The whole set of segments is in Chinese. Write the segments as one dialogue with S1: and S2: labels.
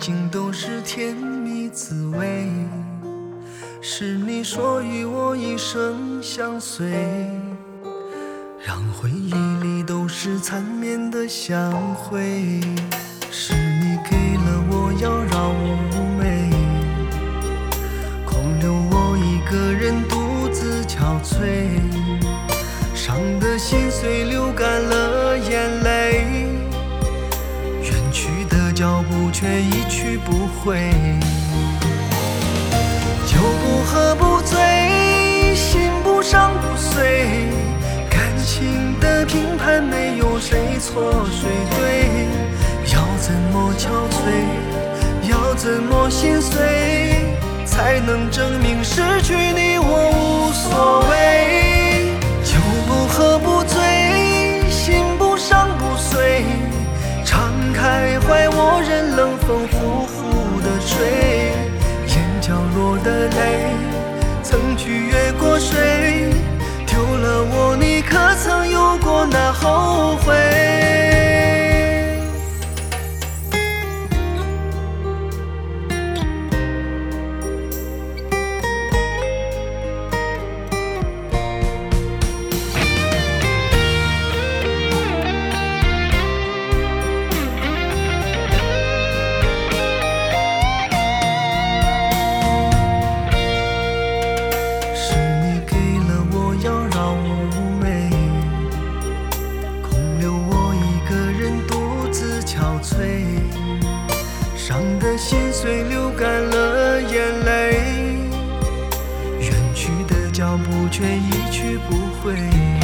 S1: 尽都是甜蜜滋味，是你说与我一生相随，让回忆里都是缠绵的相会。是你给了我妖娆妩媚，空留我一个人独自憔悴，伤的心碎流干了眼泪，远去的脚步却一去不回。酒不喝不醉，心不伤不碎，感情的评判没有谁错谁对，要怎么憔悴，要怎么心碎，才能证明失去你我无所谓。酒不喝不醉，心不伤不碎，敞开怀我任冷风呼呼地吹，眼角落的泪曾去越过水，丢了我你可曾有过那后悔。伤的心碎流干了眼泪，远去的脚步却一去不回。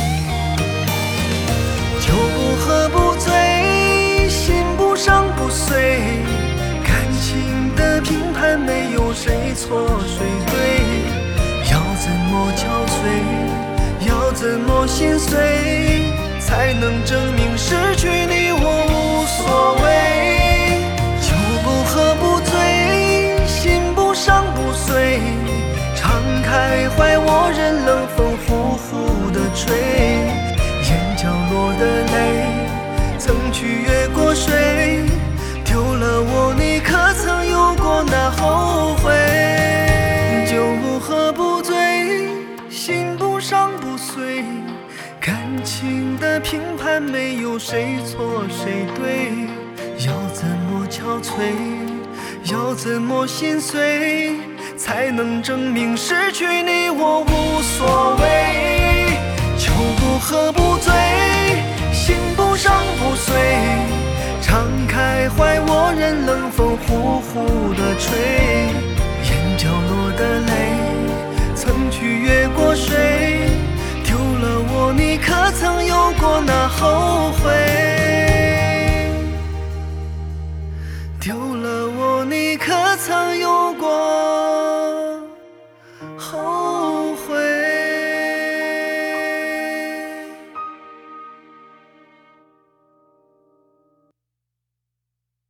S1: 酒不喝不醉，心不伤不碎，感情的评判没有谁错谁对，要怎么憔悴，要怎么心碎，才能证明失去你我无所谓。不喝不醉，心不伤不碎，敞开怀我任冷风呼呼地吹，眼角落的泪曾去越过水，丢了我你可曾有过那后悔。酒不喝不醉，心不伤不碎，感情的评判没有谁错谁对，要怎么憔悴，要怎么心碎，才能证明失去你我无所谓。酒不喝不醉，心不伤不碎，敞开怀我任冷风呼呼地吹，眼角落的泪曾去越过水，丢了我你可曾有过那后悔，丢了我你可曾有